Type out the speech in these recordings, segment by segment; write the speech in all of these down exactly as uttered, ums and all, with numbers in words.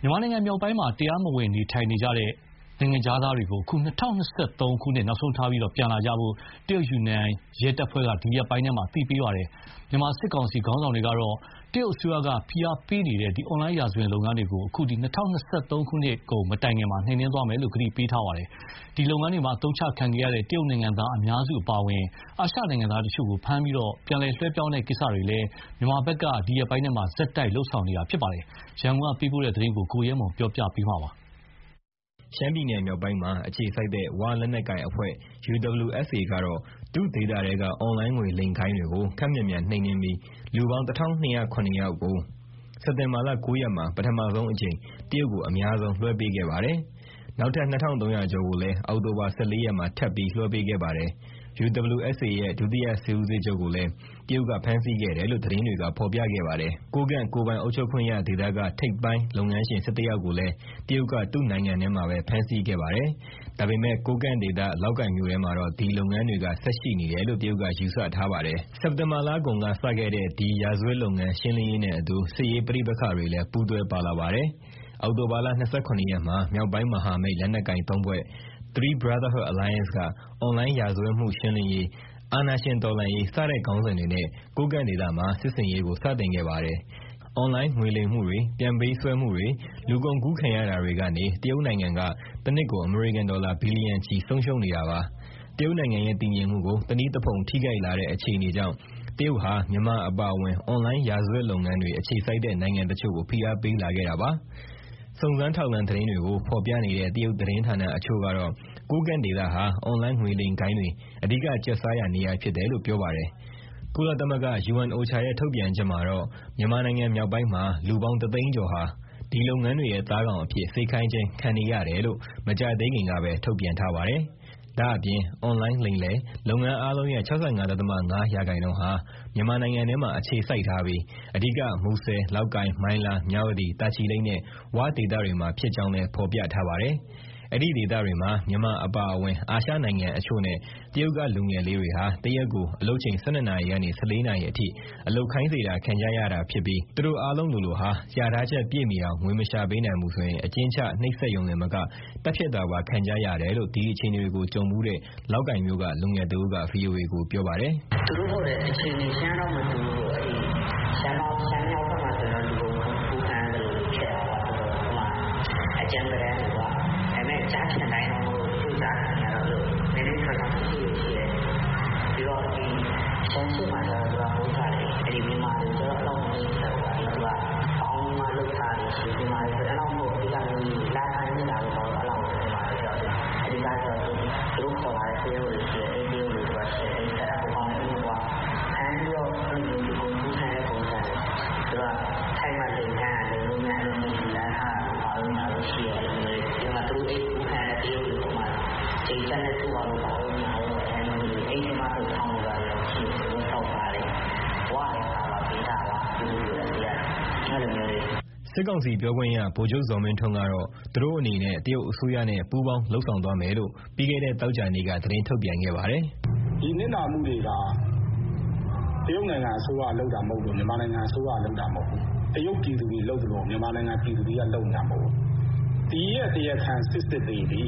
မြန်မာနိုင်ငံမြောက်ပိုင်းမှာတရားမဝင်နေထိုင်နေကြတဲ့နိုင်ငံခြားသားတွေကိုအခု၂၀၂၃ခုနှစ်နောက်ဆုံးထားပြီးပြန်လာကြဖို့တရုတ်ယူနန်ရဲတပ်ဖွဲ့ကဒီရက်ပိုင်းထဲမှာအသိပေးပါတယ်။မြန်မာစစ်ကောင်စီခေါင်းဆောင်တွေကတော့တရုတ်အစိုးရကဖိအားပေးနေတဲ့ဒီအွန်လိုင်းရာဇဝင်လုပ်ငန်းတွေကိုအခုဒီ၂၀၂၃ခုနှစ်ကုန်မတိုင်ခင်မှာနှိမ်နင်းသွားမယ်လို့ကတိပေးထားပါတယ်။ဒီလုပ်ငန်းတွေမှာအသုံးချခံခဲ့ရတဲ့တရုတ်နိုင်ငံသားအများစုအပါအဝင်အာရှနိုင်ငံသားတချို့ကိုဖမ်းပြီးတော့ပြန်လည်လွှဲပြောင်းတဲ့ကိစ္စတွေလည်းမြန်မာဘက်ကဒီရက်ပိုင်းထဲမှာဇက်တိုက်လှုပ်ဆောင်နေတာဖြစ်ပါတယ်။ရန်ကုန်ကပေးပို့တဲ့သတင်းကိုကိုရဲမွန်ပြောပြပေးမှာပါ။ရှမ်းပြည်နယ်မြောက်ပိုင်းမှာအခြေစိုက်တဲ့ဝလက်နက်ကိုင်အဖွဲ့ ယူ ဒဘလျူ အက်ဖ် အေ ကတော့သူ့ဒေသထဲကအွန်လိုင်းငွေလိမ်ဂိုဏ်းတွေကိုခပ်မြန်မြန်နှိမ်နင်းပြီးလူပေါင်းတစ်ထောင်နှစ်ရာခုနှစ်ယောက်ကိုစက်တင်ဘာလကိုးရက်မှာပထမဆုံးအကြိမ်တရုတ်ကိုအများဆုံးလွှဲပေးခဲ့ပါတယ်။နောက်ထပ်နှစ်ထောင်သုံးရာကျော်ကိုလည်းအောက်တိုဘာ၁၄ရက်မှာထပ်ပြီးလွှဲပေးခဲ့ပါတယ်။ ယူ ဒဘလျူ အက်ဖ် အေ ရဲ့ဒုတိယစစ်ဦးစီးချုပ်ကိုလည်းတရုတ်ကဖမ်းဆီးခဲ့တယ်လို့သတင်းတွေကဖော်ပြခဲ့ပါတယ်။ကိုးကန့်ကိုယ်ပိုင်အုပ်ချုပ်ခွင့်ရဒေသကထိပ်ပိုင်းလုပ်ငန်းရှင်၁၁ယောက်ကိုလည်းတရုတ်ကသူ့နိုင်ငံထဲမှာပဲဖမ်းဆီးခဲ့ပါတယ်။ဒါပေမဲ့ကိုးကန့်ဒေသလောက်ကိုင်မြို့ထဲမှာတော့ဒီလုပ်ငန်းတွေကဆက်ရှိနေတယ်လို့တရုတ်ကယူဆထားပါတယ်။စက်တင်ဘာလကုန်ကစခဲ့တဲ့ဒီရာဇဝတ်လုပ်ငန်းရှင်းလင်းရေးနဲ့အတူစစ်ရေးပဋိပက္ခတွေလည်းပူးတွဲပါလာပါတယ်။အောက်တိုဘာလ၂၇ရက်မှာမြောက်ပိုင်းမဟာမိတ်လက်နက်ကိုင်သုံးဖွဲ့ Three Brotherhood Alliance ကအွန်လိုင်းရာဇဝတ်မှုရှင်းလင်းရေးအာဏာရှင်တော်လှန်ရေးစတဲ့ခေါင်းစဉ်တွေနဲ့ကိုးကန့်ဒေသမှာစစ်ဆင်ရေးကိုစတင်ခဲ့ပါတယ်။အွန်လိုင်းငွေလိမ်မှုတွေပြန်ပေးဆွဲမှုတွေလူကုန်ကူးခံရတာတွေကနေတရုတ်နိုင်ငံကတနစ်ကိုအမေရိကန်ဒေါ်လာဘီလီယံချီဆုံးရှုံးနေတာပါ။တရုတ်နိုင်ငံရဲ့တည်ငြိမ်မှုကိုတနည်းတဖုံထိခိုက်လာတဲ့အခြေအနေကြောင့်တရုတ်ဟာမြန်မာအပါအဝင်အွန်လိုင်းရာဇဝတ်လုပ်ငန်းတွေအခြေစိုက်တဲ့နိုင်ငံတချို့ကိုဖိအားပေးလာခဲ့တာပါ။စုံစမ်းထောက်လှမ်းသတင်းတွေကိုဖော်ပြနေတဲ့တရုတ်သတင်းဌာနအချို့ကတော့ကိုးကန့်ဒေသဟာအွန်လိုင်းငွေလိမ်ဂိုဏ်းတွေအဓိကကျက်စားရာနေရာဖြစ်တယ်လို့ပြောပါတယ်။ကုလသမဂ္ဂ ယူအန် အိုချာရဲ့ထုတ်ပြန်ချက်မှာတော့မြန်မာနိုင်ငံမြောက်ပိုင်းမှာလူပေါင်းတသိန်းကျော်ဟာဒီလုပ်ငန်းတွေရဲ့သားကောင်အဖြစ်စိတ်ခိုင်းခြင်းခံနေရတယ်လို့မကြာသေးခင်ကပဲထုတ်ပြန်ထားပါတယ်။ဒါ့အပြင်အွန်လိုင်းလိမ်လည်လုပ်ငန်းအားလုံးရဲ့၆၅.၅ရာခိုင်နှုန်းဟာမြန်မာနိုင်ငံထဲမှာအခြေစိုက်ထားပြီးအဓိကမူဆယ်လောက်ကိုင်မိုင်းလားမြဝတီတာချီလိတ်နဲ့ဝဒေသတွေမှာဖြစ်ကြောင်းလည်းဖော်ပြထားပါတယ်။အဲ့ဒီဒေသတွေမှာမြန်မာအပါအဝင်အာရှနိုင်ငံအချို့နဲ့တရုတ်ကလူငယ်လေးတွေဟာတရက်ကိုအလုပ်ချိန်၁၂နာရီကနေ၁၄နာရီအထိအလုပ်ခိုင်းစေတာခံကြရတာဖြစ်ပြီးသူတို့အားလုံးလိုလိုဟာရာထားချက်ပြည့်မီအောင်ငွေမရှာပေးနိုင်ဘူးဆိုရင်အကျဉ်းချနှိပ်စက်ရုံနဲ့မကတပ်ဖြတ်တာပါခံကြရတယ်လို့ဒီအခြေအနေတွေကိုကြုံမှုတဲ့လောက်ကိုင်မျိုးကလူငယ်တဦးက ဗွီအိုအေ ကိုပြောပါတယ်။သူတို့ဟိုတဲ့အခြေအနေရှမ်းတော့မတူဘူးအဲ့ဒီရှမ်းတော့ရှမ်းရောက်တော့မှကျွန်တော်ဒီကိုပူခံတယ်လို့ဖြစ်တာပါဆိုတော့ဟိုမှာအကျဉ်းပတဲ့ဟိုကအဲ့မဲ့ကြားချင်တိုင်းတော့သူစားခံရတော့လို့နည်းနည်းခက်ခက်ရှိရှိတယ်ပြီးတော့ဒီရှမ်းစုမှာတော့သူကဟိုစားတယ်အဲ့ဒီမြန်မာတွေဆိုတော့အလောက်မင်းဆက်သွားတယ်သူကအောင်းမှလောက်ထားတယ်ဒီမြန်မာတွေဆိုတော့အလောက်မဟုတ်ဒီကမျိုးလာခံနေတာတော့အလောက်ဟိုမှာပြောတယ်အဲ့ဒီကတော့သူတို့ခေါ်လာတဲ့ဆေးရုံတွေရှိတယ်အဲ့ဒီလိုတော့ရှိတယ်အဲ့ဒါဟိုကောင်လေးကဟန်ပြီးတော့ဒီလိုဒီကိုကူးခံတဲ့ပုံစံသူကထိုင်မှလိမ်ခံရတယ်လို့များအဲ့လိုမျိုးလမ်းဟာဘာလို့များလို့ရှိရတယ်ဒီမှာသူတို့အဲ့ကူးခံတဲ့တေးတွေပေါ်မှာချိန်ချက်နဲ့သူ့အောင်လို့ဘာလို့များလို့အဲ့လိုမျိုးအဲ့ဒီမှာတော့ထောင်းလာတယ်ရှိတယ်လို့ထောက်ပါတယ်ဝါရတာပါပေးတာပါဒီလိုမျိုးလည်းအဲ့လိုမျိုးတွေစစ်ကောင်စီပြောခွင့်ရဗိုလ်ချုပ်ဇော်မင်းထွန်းကတော့သူတို့အနေနဲ့တရုတ်အစိုးရနဲ့ပူးပေါင်းလှုပ်ဆောင်သွားမယ်လို့ပြီးခဲ့တဲ့တောက်ကြနေ့ကသတင်းထုတ်ပြန်ခဲ့ပါတယ်။ဒီနစ်နာမှုတွေကတရုတ်နိုင်ငံအစိုးရလှုပ်တာမဟုတ်ဘူးမြန်မာနိုင်ငံအစိုးရလှုပ်တာမဟုတ်ဘူး။တရုတ်ပြည်သူတွေလှုပ်တယ်လို့မြန်မာနိုင်ငံပြည်သူတွေကလှုပ်နေတာမဟုတ်ဘူး။ဒီရဲ့တရားခံစစ်စစ်တွေဒီ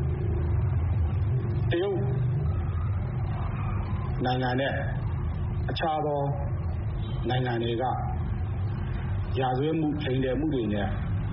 တရုတ်နိုင်ငံနဲ့အခြားသောနိုင်ငံတွေကရာဇဝတ်မှုချိန်တယ်မှုတွေနဲ့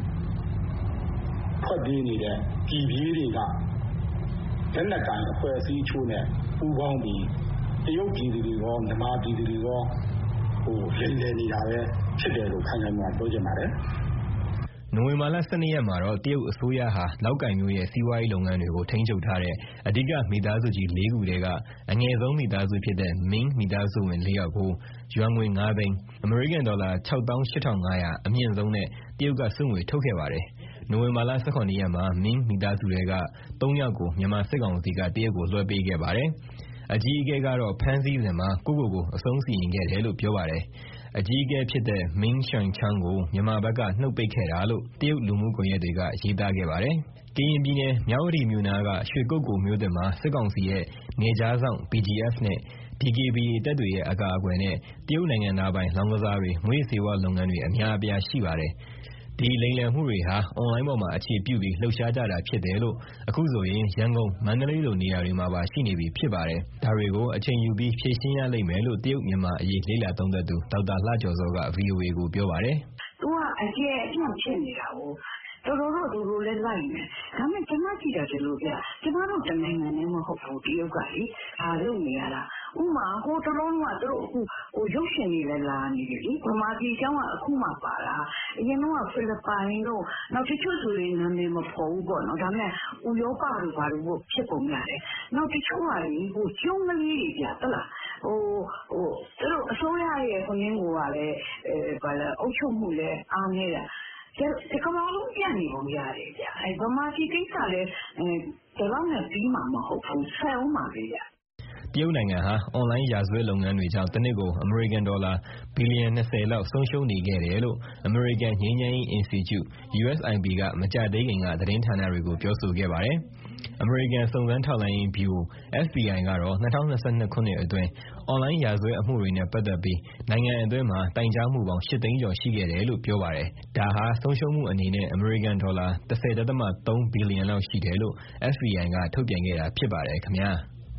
ထွက်ပြေးနေတဲ့ပြည်ပြည်တွေကလက်နက်ကိုင်အဖွဲ့အစည်းချို့နဲ့ပူးပေါင်းပြီးတရုတ်ပြည်သူတွေရောမြန်မာပြည်သူတွေရောဟိုလိမ်လည်နေတာပဲဖြစ်တယ်လို့ခံယူမှာပြောချင်ပါတယ်။နိုဝင်ဘာလ၁၂ရက်မှာတော့တရုတ်အစိုးရဟာလောက်ကိုင်မျိုးရဲ့စီးပွားရေးလုပ်ငန်းတွေကိုထိန်းချုပ်ထားတဲ့အဓိကမိသားစုကြီး၄ခုတည်းကအငယ်ဆုံးမိသားစုဖြစ်တဲ့မင်းမိသားစုဝင်၄ယောက်ကိုယွမ်ငွေ၅သိန်းအမေရိကန်ဒေါ်လာ၆သောင်း၈ထောင်၅ရာအမြင့်ဆုံးနဲ့တရုတ်ကစုငွေထုတ်ခဲ့ပါတယ်။နိုဝင်ဘာလ၁၇ရက်မှာမင်းမိသားစုတွေက၃ယောက်ကိုမြန်မာစစ်ကောင်စီကတရုတ်ကိုလွှဲပေးခဲ့ပါတယ်။အကြီးအကဲကတော့ဖမ်းဆီးစဉ်မှာကိုကိုကိုအဆုံးစီရင်ခဲ့တယ်လို့ပြောပါတယ်။အကြီးအကဲဖြစ်တဲ့မင်းရှန်ချန်းကိုမြန်မာဘက်ကနှုတ်ပိတ်ခဲ့တာလို့တရုတ်လူမှုကွန်ရက်တွေကရေးသားခဲ့ပါတယ်။ကရင်ပြည်နယ်မြဝတီမြို့နားကရွှေကုက္ကိုမြို့သစ်မှာစစ်ကောင်စီရဲ့နေကြားဆောင် ဘီ ဂျီ အက်ဖ် နဲ့ ဒီ ကေ ဘီ အေ တပ်တွေရဲ့အကာအကွယ်နဲ့တရုတ်နိုင်ငံသားပိုင်လောင်းကစားတွေမွေးစေဝလုပ်ငန်းတွေအများအပြားရှိပါတယ်။ တဒီလိမ်လည်မှုတွေဟာအွန်လိုင်းပေါ်မှာအခြေပြုပြီးလှုပ်ရှားကြတာဖြစ်တယ်လို့အခုဆိုရင်ရန်ကုန်မန္တလေးလိုနေရာတွေမှာပါရှိနေပြီဖြစ်ပါတယ်ဒါတွေကိုအချိန်ယူပြီးဖြေရှင်းရလိမ့်မယ်လို့တရုတ်မြန်မာအရေးလေ့လာသုံးသပ်သူဒေါက်တာလှကျော်စောက ဗွီအိုအေ ကိုပြောပါတယ်သူကအကျယ်အပြန့်ဖြစ်နေတာကိုတော်တော်တော့သူတို့လည်းလိုက်နေဒါပေမဲ့ကျွန်မကြည့်တာဒီလိုပြကျွန်တော်တို့တနိုင်ငံနဲ့မဟုတ်ဘူးတရုတ်ကလေဒါလုပ်နေရတာဥမာဟိုတလုံးကသူတို့အခုဟိုရုပ်ရှင်တွေလည်းလာနေတယ်လေဗမာပြည်ကျောင်းကအခုမှပါလာအရင်တော့ဖိလစ်ပိုင်တို့နောက်တချို့ဆိုရင်နာမည်မဖော်ဘူးပေါ့နော်ဒါပေမဲ့ဥရောပတို့ဘာလို့ဖြစ်ပုံရတယ်နောက်တချို့ကလေဟိုကျုံးကလေးတွေပြတလားဟိုဟိုသူတို့အစိုးရရဲ့ခွင့်ရင်းကိုကလည်းအဲဘာလဲအုပ်ချုပ်မှုလည်းအားနေတာဒီကမောင်လုံးပြန်နေပုံရတယ်ဗျအဲဗမာပြည်ကိစ္စလည်းဒီလောက်နဲ့ပြီးမှာမဟုတ်ဘူးဆက်အောင်ပါပဲဗျတရုတ်နိုင်ငံဟာအွန်လိုင်းရာဇဝတ်လုပ်ငန်းတွေကြောင့်တစ်နှစ်ကိုအမေရိကန်ဒေါ်လာဘီလီယံ၂၀လောက်ဆုံးရှုံးနေခဲ့တယ်လို့အမေရိကန်ငြိမ်းချမ်းရေးအင်စတီကျု U S I P ကမကြာသေးခင်ကသတင်းဌာနတွေကိုပြောဆိုခဲ့ပါတယ်အမေရိကန်စုံစမ်းထောက်လှမ်းရေးဗျူရို F B I ကတော့၂၀၂၂ခုနှစ်အတွင်းအွန်လိုင်းရာဇဝတ်အမှုတွေနဲ့ပတ်သက်ပြီးနိုင်ငံအတွင်းမှာတိုင်ကြားမှုပေါင်း၈သိန်းကျော်ရှိခဲ့တယ်လို့ပြောပါတယ်ဒါဟာဆုံးရှုံးမှုအနေနဲ့အမေရိကန်ဒေါ်လာ၁၀.၃ဘီလီယံလောက်ရှိတယ်လို့ F B I ကထုတ်ပြန်ခဲ့တာဖြစ်ပါတယ်ခင်ဗျာ